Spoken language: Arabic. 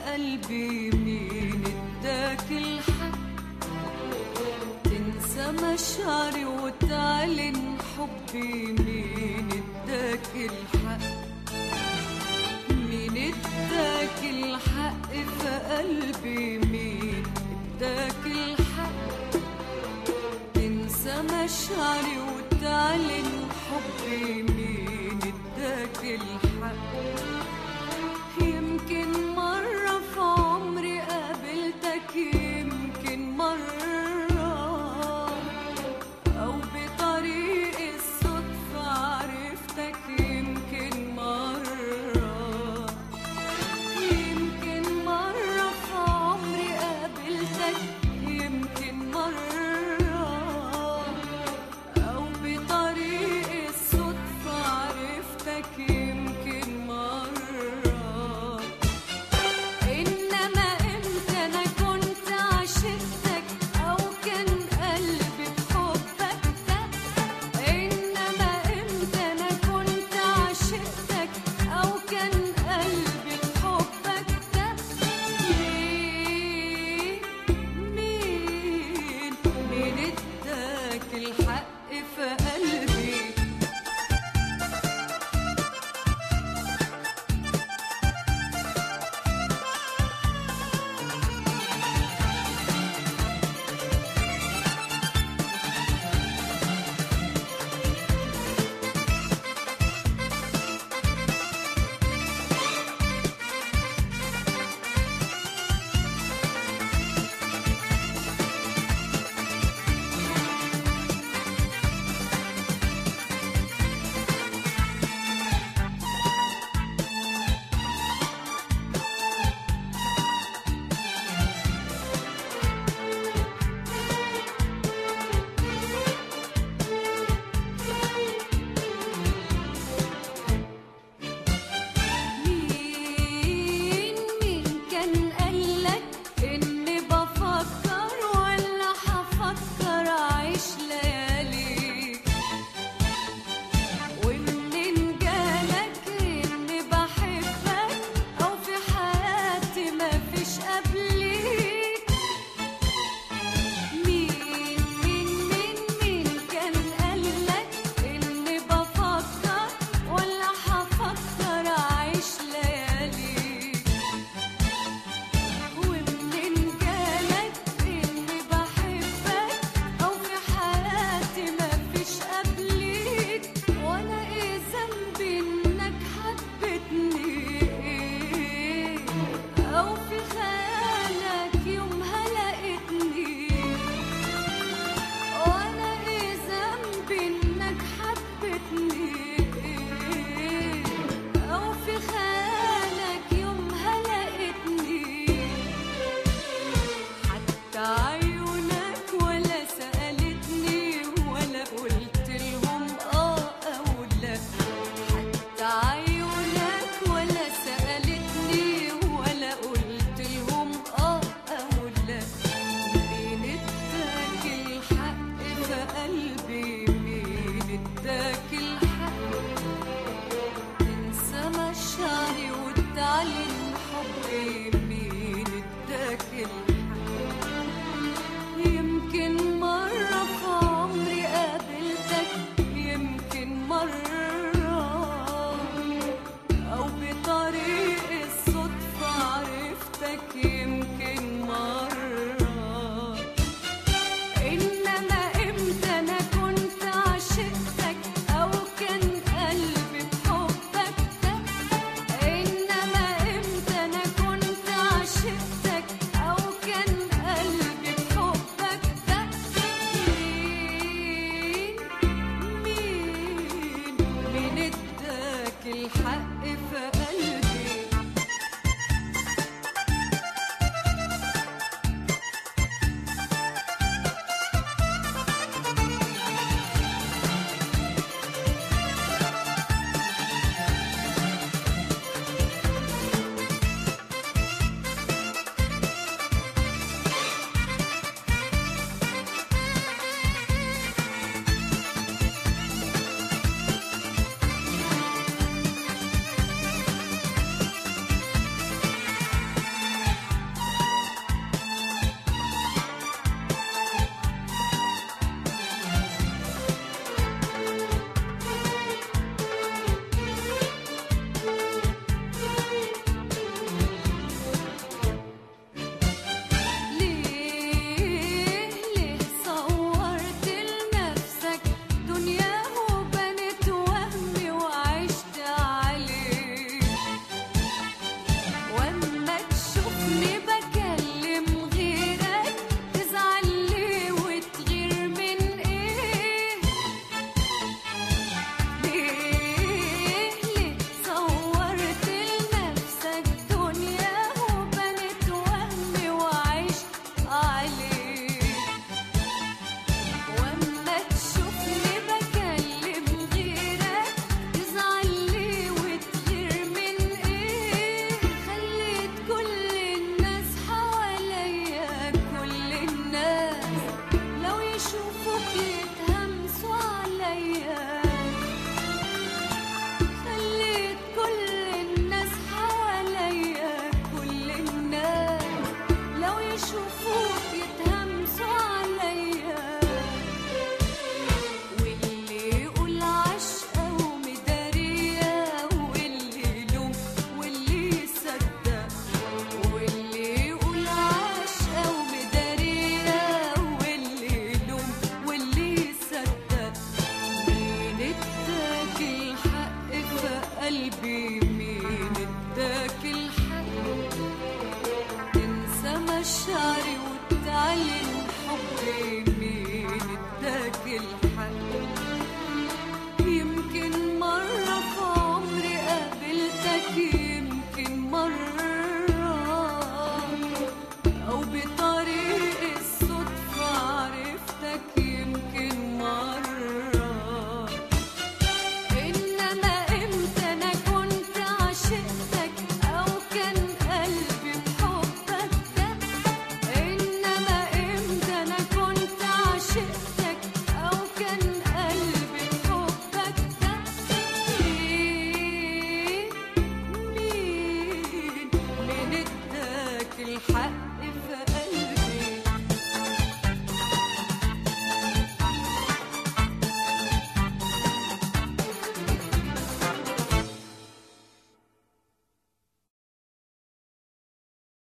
قلبي مين اداك الحق تنسى مشاعري وتعلن حبي؟ مين اداك الحق؟ مين اداك الحق في قلبي؟ مين اداك الحق تنسى مشاعري وتعلن حبي؟ مين اداك الحق؟ يمكن مرة في عمري قابلتك، يمكن مرة أو بطريق الصدفة عرفتك، يمكن مرة. يمكن مرة في عمري قابلتك، يمكن مرة أو بطريق الصدفة عرفتك، يمكن مرة. الحق في قلبي. مشاعري وتعلن حبي، مين اداك الحق؟ يمكن مرة في عمري قابلتك، يمكن مرة أو بطريق الصدفة عرفتك، يمكن مرة. إنما إمتى أنا كنت عشقتك أو كان قلبي بحبك دق؟ إنما إمتى أنا كنت عشقتك أو كان قلبي بحبك دق؟ مين اداك الحق؟